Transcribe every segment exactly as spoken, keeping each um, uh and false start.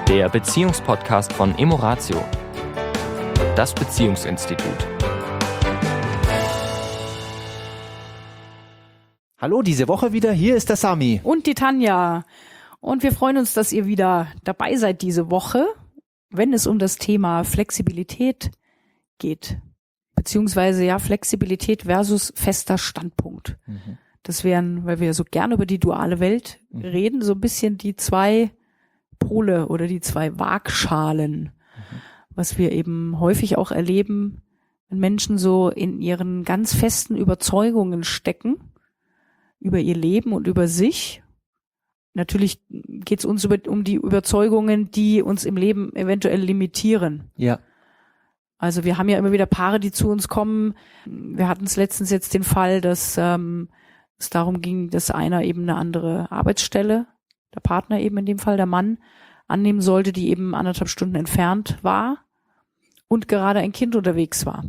der Beziehungspodcast von Emoratio, das Beziehungsinstitut. Hallo, diese Woche wieder, hier ist der Sami. Und die Tanja. Und wir freuen uns, dass ihr wieder dabei seid diese Woche, wenn es um das Thema Flexibilität geht. Beziehungsweise ja Flexibilität versus fester Standpunkt. Mhm. Das wären, weil wir so gerne über die duale Welt mhm. reden, so ein bisschen die zwei Pole oder die zwei Waagschalen, mhm. was wir eben häufig auch erleben, wenn Menschen so in ihren ganz festen Überzeugungen stecken, über ihr Leben und über sich. Natürlich geht es uns über, um die Überzeugungen, die uns im Leben eventuell limitieren. Ja. Also wir haben ja immer wieder Paare, die zu uns kommen. Wir hatten es letztens jetzt den Fall, dass ähm, es darum ging, dass einer eben eine andere Arbeitsstelle, der Partner eben in dem Fall, der Mann, annehmen sollte, die eben anderthalb Stunden entfernt war und gerade ein Kind unterwegs war.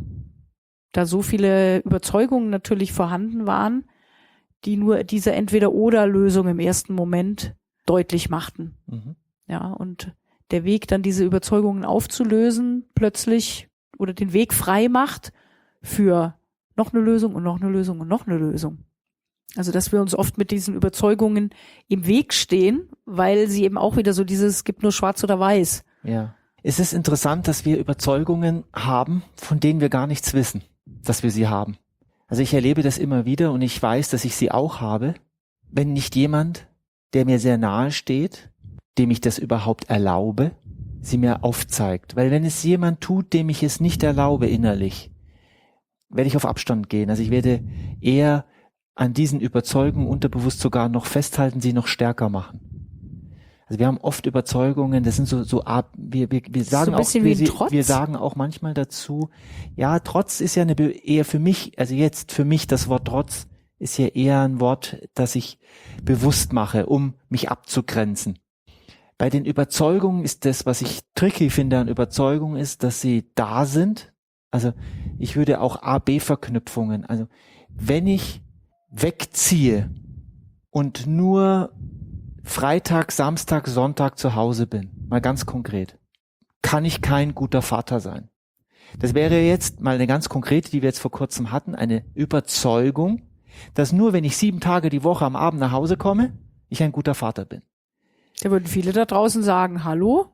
Da so viele Überzeugungen natürlich vorhanden waren, die nur diese Entweder-oder-Lösung im ersten Moment deutlich machten. Mhm. Ja, und der Weg, dann diese Überzeugungen aufzulösen, plötzlich oder den Weg frei macht für noch eine Lösung und noch eine Lösung und noch eine Lösung. Also, dass wir uns oft mit diesen Überzeugungen im Weg stehen, weil sie eben auch wieder so dieses, es gibt nur schwarz oder weiß. Ja. Es ist interessant, dass wir Überzeugungen haben, von denen wir gar nichts wissen, dass wir sie haben. Also ich erlebe das immer wieder und ich weiß, dass ich sie auch habe, wenn nicht jemand, der mir sehr nahe steht, dem ich das überhaupt erlaube, sie mir aufzeigt. Weil wenn es jemand tut, dem ich es nicht erlaube innerlich, werde ich auf Abstand gehen. Also ich werde eher an diesen Überzeugungen unterbewusst sogar noch festhalten, sie noch stärker machen. Also wir haben oft Überzeugungen, das sind so, so wir, wir, wir sagen so ein auch, wir, wie ein Trotz. wir sagen auch manchmal dazu, ja, Trotz ist ja eine, eher für mich, also jetzt für mich das Wort Trotz ist ja eher ein Wort, das ich bewusst mache, um mich abzugrenzen. Bei den Überzeugungen ist das, was ich tricky finde an Überzeugungen ist, dass sie da sind. Also ich würde auch A-B-Verknüpfungen, also wenn ich wegziehe und nur Freitag, Samstag, Sonntag zu Hause bin, mal ganz konkret, kann ich kein guter Vater sein. Das wäre jetzt mal eine ganz konkrete, die wir jetzt vor kurzem hatten, eine Überzeugung, dass nur wenn ich sieben Tage die Woche am Abend nach Hause komme, ich ein guter Vater bin. Da würden viele da draußen sagen, hallo?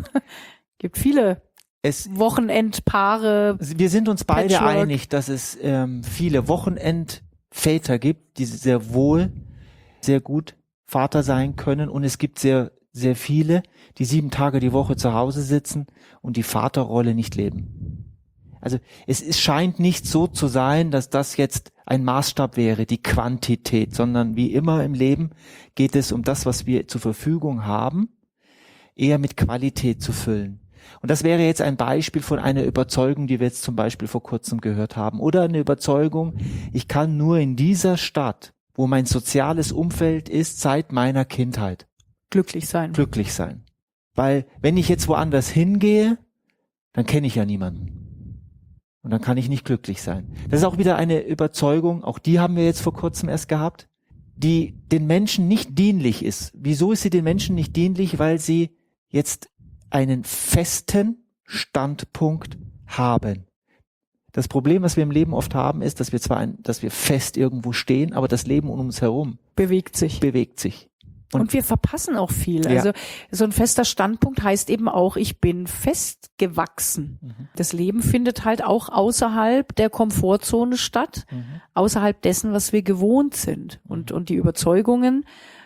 Gibt viele es, Wochenendpaare. Wir sind uns beide Patchwork. einig, dass es ähm, viele Wochenendväter gibt, die sehr wohl, sehr gut Vater sein können und es gibt sehr, sehr viele, die sieben Tage die Woche zu Hause sitzen und die Vaterrolle nicht leben. Also es, es scheint nicht so zu sein, dass das jetzt ein Maßstab wäre, die Quantität, sondern wie immer im Leben geht es um das, was wir zur Verfügung haben, eher mit Qualität zu füllen. Und das wäre jetzt ein Beispiel von einer Überzeugung, die wir jetzt zum Beispiel vor kurzem gehört haben. Oder eine Überzeugung, ich kann nur in dieser Stadt, wo mein soziales Umfeld ist, seit meiner Kindheit. Glücklich sein. Glücklich sein. Weil wenn ich jetzt woanders hingehe, dann kenne ich ja niemanden. Und dann kann ich nicht glücklich sein. Das ist auch wieder eine Überzeugung, auch die haben wir jetzt vor kurzem erst gehabt, die den Menschen nicht dienlich ist. Wieso ist sie den Menschen nicht dienlich? Weil sie jetzt einen festen Standpunkt haben. Das Problem, was wir im Leben oft haben, ist, dass wir zwar, ein, dass wir fest irgendwo stehen, aber das Leben um uns herum bewegt sich. Bewegt sich. Und, und wir verpassen auch viel. Ja. Also so ein fester Standpunkt heißt eben auch, ich bin festgewachsen. Mhm. Das Leben findet halt auch außerhalb der Komfortzone statt, mhm. außerhalb dessen, was wir gewohnt sind. Und und die Überzeugungen,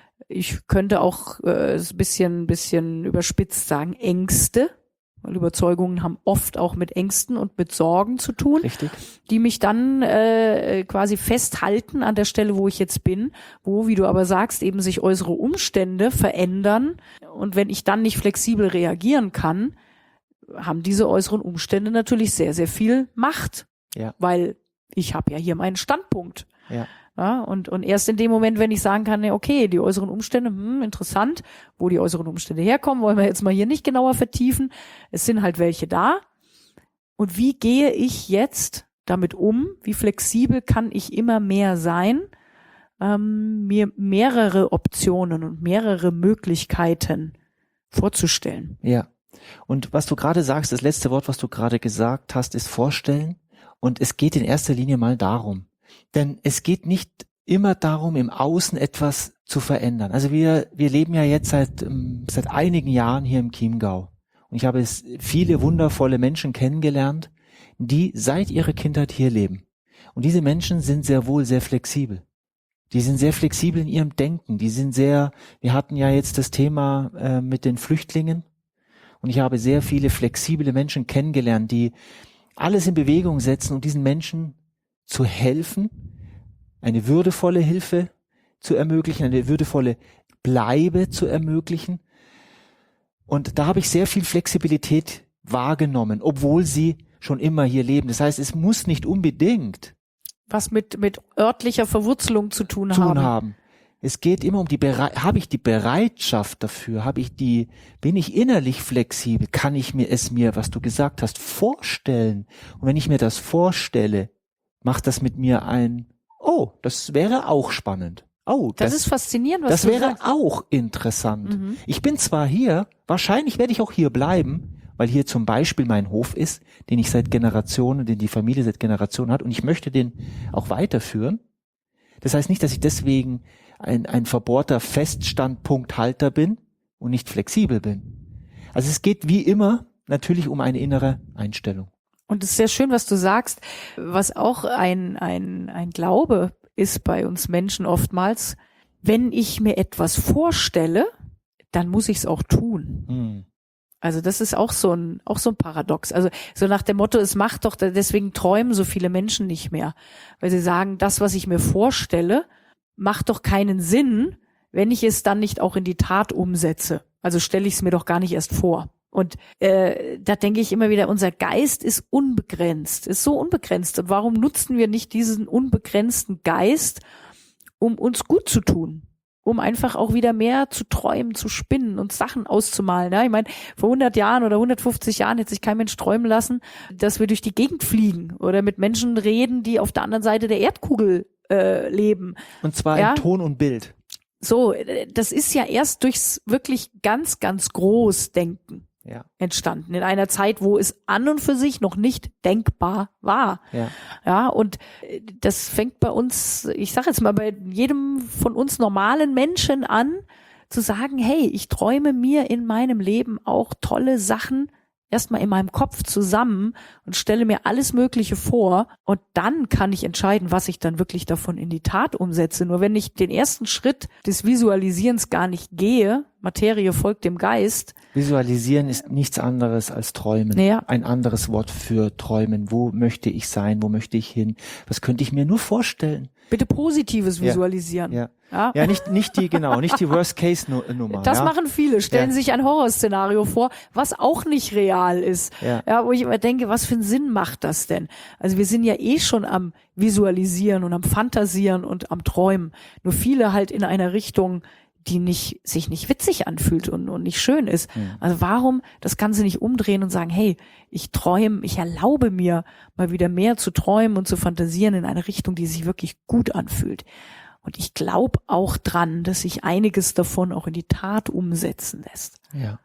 ich könnte auch äh, ein bisschen, bisschen überspitzt sagen, Ängste. Weil Überzeugungen haben oft auch mit Ängsten und mit Sorgen zu tun, Richtig. Die mich dann äh, quasi festhalten an der Stelle, wo ich jetzt bin, wo, wie du aber sagst, eben sich äußere Umstände verändern. Und wenn ich dann nicht flexibel reagieren kann, haben diese äußeren Umstände natürlich sehr, sehr viel Macht. Ja. Weil ich habe ja hier meinen Standpunkt. Ja. Ja, und, und erst in dem Moment, wenn ich sagen kann, okay, die äußeren Umstände, hm, interessant, wo die äußeren Umstände herkommen, wollen wir jetzt mal hier nicht genauer vertiefen. Es sind halt welche da. Und wie gehe ich jetzt damit um? Wie flexibel kann ich immer mehr sein? Ähm, mir mehrere Optionen und mehrere Möglichkeiten vorzustellen. Ja. Und was du gerade sagst, das letzte Wort, was du gerade gesagt hast, ist vorstellen. Und es geht in erster Linie mal darum. Denn es geht nicht immer darum, im Außen etwas zu verändern. Also wir, wir leben ja jetzt seit, seit einigen Jahren hier im Chiemgau. Und ich habe es viele wundervolle Menschen kennengelernt, die seit ihrer Kindheit hier leben. Und diese Menschen sind sehr wohl sehr flexibel. Die sind sehr flexibel in ihrem Denken. Die sind sehr, wir hatten ja jetzt das Thema äh, mit den Flüchtlingen. Und ich habe sehr viele flexible Menschen kennengelernt, die alles in Bewegung setzen, um diesen Menschen zu helfen, eine würdevolle Hilfe zu ermöglichen, eine würdevolle Bleibe zu ermöglichen. Und da habe ich sehr viel Flexibilität wahrgenommen, obwohl sie schon immer hier leben. Das heißt, es muss nicht unbedingt was mit mit örtlicher Verwurzelung zu tun, tun haben. haben. Es geht immer um die Bere- habe ich die Bereitschaft dafür, habe ich die, bin ich innerlich flexibel, kann ich mir es mir, was du gesagt hast, vorstellen. Und wenn ich mir das vorstelle, macht das mit mir ein, oh, das wäre auch spannend. Oh, das, das ist faszinierend, was Das du wäre sagst. auch interessant. Mhm. Ich bin zwar hier, wahrscheinlich werde ich auch hier bleiben, weil hier zum Beispiel mein Hof ist, den ich seit Generationen, den die Familie seit Generationen hat, und ich möchte den auch weiterführen. Das heißt nicht, dass ich deswegen ein, ein verbohrter Feststandpunkthalter bin und nicht flexibel bin. Also es geht wie immer natürlich um eine innere Einstellung. Und es ist sehr schön, was du sagst, was auch ein, ein, ein Glaube ist bei uns Menschen oftmals. Wenn ich mir etwas vorstelle, dann muss ich es auch tun. Hm. Also das ist auch so ein, auch so ein Paradox. Also so nach dem Motto, es macht doch, deswegen träumen so viele Menschen nicht mehr. Weil sie sagen, das, was ich mir vorstelle, macht doch keinen Sinn, wenn ich es dann nicht auch in die Tat umsetze. Also stelle ich es mir doch gar nicht erst vor. Und äh, da denke ich immer wieder, unser Geist ist unbegrenzt, ist so unbegrenzt. Und warum nutzen wir nicht diesen unbegrenzten Geist, um uns gut zu tun? Um einfach auch wieder mehr zu träumen, zu spinnen und Sachen auszumalen. Ja, ich meine, vor hundert Jahren oder hundertfünfzig Jahren hätte sich kein Mensch träumen lassen, dass wir durch die Gegend fliegen oder mit Menschen reden, die auf der anderen Seite der Erdkugel äh, leben. Und zwar Ja? in Ton und Bild. So, das ist ja erst durchs wirklich ganz, ganz Großdenken Ja. entstanden. In einer Zeit, wo es an und für sich noch nicht denkbar war. Ja. Ja, und das fängt bei uns, ich sage jetzt mal, bei jedem von uns normalen Menschen an, zu sagen, hey, ich träume mir in meinem Leben auch tolle Sachen erstmal in meinem Kopf zusammen und stelle mir alles Mögliche vor und dann kann ich entscheiden, was ich dann wirklich davon in die Tat umsetze. Nur wenn ich den ersten Schritt des Visualisierens gar nicht gehe, Materie folgt dem Geist. Visualisieren ist nichts anderes als träumen. Ja. Ein anderes Wort für träumen. Wo möchte ich sein? Wo möchte ich hin? Was könnte ich mir nur vorstellen? Bitte positives Ja. Visualisieren. Ja. Ja. Ja, nicht, nicht die, genau, nicht die Worst-Case-Nummer. Das ja. machen viele, stellen Ja. sich ein Horrorszenario vor, was auch nicht real ist. Ja. Ja, wo ich immer denke, was für einen Sinn macht das denn? Also wir sind ja eh schon am Visualisieren und am Fantasieren und am Träumen. Nur viele halt in einer Richtung, die nicht, sich nicht witzig anfühlt und, und nicht schön ist. Mhm. Also warum das Ganze nicht umdrehen und sagen, hey, ich träume, ich erlaube mir mal wieder mehr zu träumen und zu fantasieren in eine Richtung, die sich wirklich gut anfühlt. Und ich glaube auch dran, dass sich einiges davon auch in die Tat umsetzen lässt. Ja.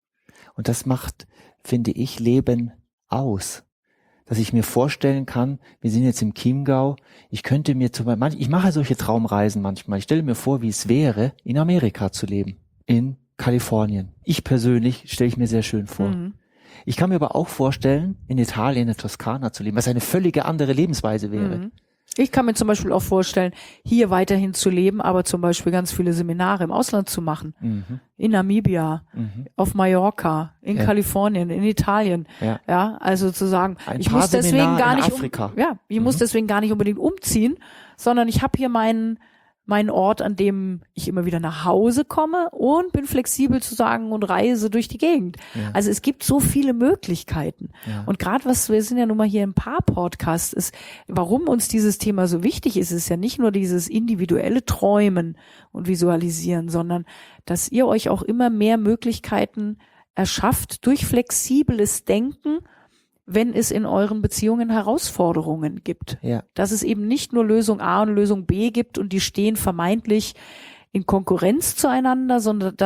Und das macht, finde ich, Leben aus. Dass ich mir vorstellen kann, wir sind jetzt im Chiemgau, ich könnte mir zum Beispiel, ich mache solche Traumreisen manchmal, ich stelle mir vor, wie es wäre, in Amerika zu leben, in Kalifornien. Ich persönlich stelle ich mir sehr schön vor. Mhm. Ich kann mir aber auch vorstellen, in Italien, in der Toskana zu leben, was eine völlige andere Lebensweise wäre. Mhm. Ich kann mir zum Beispiel auch vorstellen, hier weiterhin zu leben, aber zum Beispiel ganz viele Seminare im Ausland zu machen. Mhm. In Namibia, Mhm. auf Mallorca, in Ja. Kalifornien, in Italien. Ja. Ja, also zu sagen, Ein ich paar muss deswegen Seminare gar in nicht, Afrika. Um, ja, ich muss Mhm. deswegen gar nicht unbedingt umziehen, sondern ich habe hier meinen meinen Ort, an dem ich immer wieder nach Hause komme und bin flexibel zu sagen und reise durch die Gegend. Ja. Also es gibt so viele Möglichkeiten. Ja. Und gerade was, wir sind ja nun mal hier im Paar-Podcast, ist, warum uns dieses Thema so wichtig ist, ist ja nicht nur dieses individuelle Träumen und Visualisieren, sondern dass ihr euch auch immer mehr Möglichkeiten erschafft durch flexibles Denken, wenn es in euren Beziehungen Herausforderungen gibt. Ja. Dass es eben nicht nur Lösung A und Lösung B gibt und die stehen vermeintlich in Konkurrenz zueinander, sondern dass es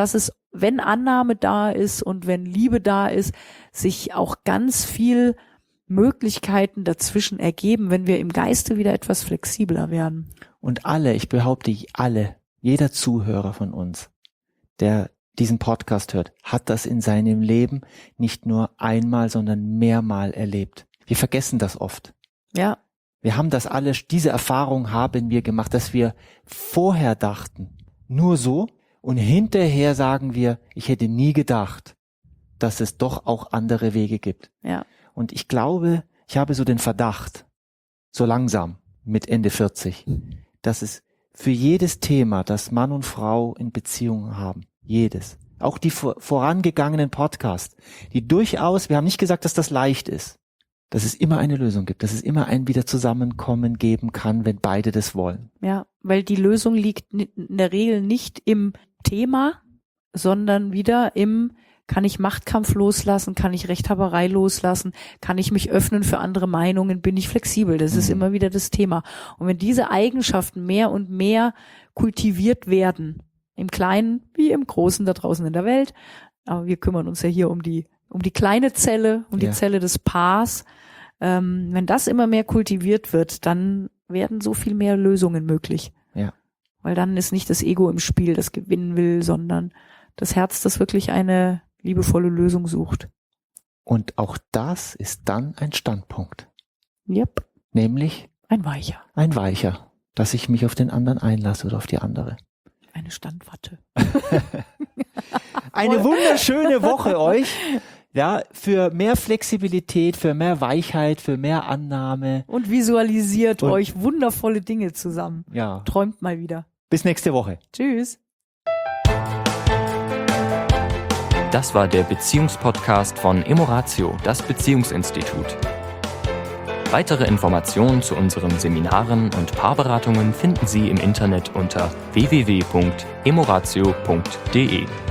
wenn Annahme da ist und wenn Liebe da ist, sich auch ganz viel Möglichkeiten dazwischen ergeben, wenn wir im Geiste wieder etwas flexibler werden. Und alle, ich behaupte alle, jeder Zuhörer von uns, der diesen Podcast hört, hat das in seinem Leben nicht nur einmal, sondern mehrmal erlebt. Wir vergessen das oft. Ja. Wir haben das alle, diese Erfahrung haben wir gemacht, dass wir vorher dachten, nur so, und hinterher sagen wir, ich hätte nie gedacht, dass es doch auch andere Wege gibt. Ja. Und ich glaube, ich habe so den Verdacht, so langsam mit Ende vierzig, dass es für jedes Thema, das Mann und Frau in Beziehungen haben, jedes, auch die vor, vorangegangenen Podcasts, die durchaus, wir haben nicht gesagt, dass das leicht ist, dass es immer eine Lösung gibt, dass es immer ein Wiederzusammenkommen geben kann, wenn beide das wollen. Ja, weil die Lösung liegt in der Regel nicht im Thema, sondern wieder im, kann ich Machtkampf loslassen, kann ich Rechthaberei loslassen, kann ich mich öffnen für andere Meinungen, bin ich flexibel. Das ist Mhm. immer wieder das Thema. Und wenn diese Eigenschaften mehr und mehr kultiviert werden, im Kleinen wie im Großen da draußen in der Welt, aber wir kümmern uns ja hier um die um die kleine Zelle, um die Ja. Zelle des Paars. Ähm, wenn das immer mehr kultiviert wird, dann werden so viel mehr Lösungen möglich. Ja. Weil dann ist nicht das Ego im Spiel, das gewinnen will, sondern das Herz, das wirklich eine liebevolle Lösung sucht. Und auch das ist dann ein Standpunkt, Yep, nämlich ein Weicher, ein weicher, dass ich mich auf den anderen einlasse oder auf die andere. eine Standwatte. Eine wunderschöne Woche euch. Ja, für mehr Flexibilität, für mehr Weichheit, für mehr Annahme. Und visualisiert Und- euch wundervolle Dinge zusammen. Ja, Träumt mal wieder. bis nächste Woche. Tschüss. Das war der Beziehungspodcast von Emoratio, das Beziehungsinstitut. Weitere Informationen zu unseren Seminaren und Paarberatungen finden Sie im Internet unter w w w punkt emoratio punkt d e.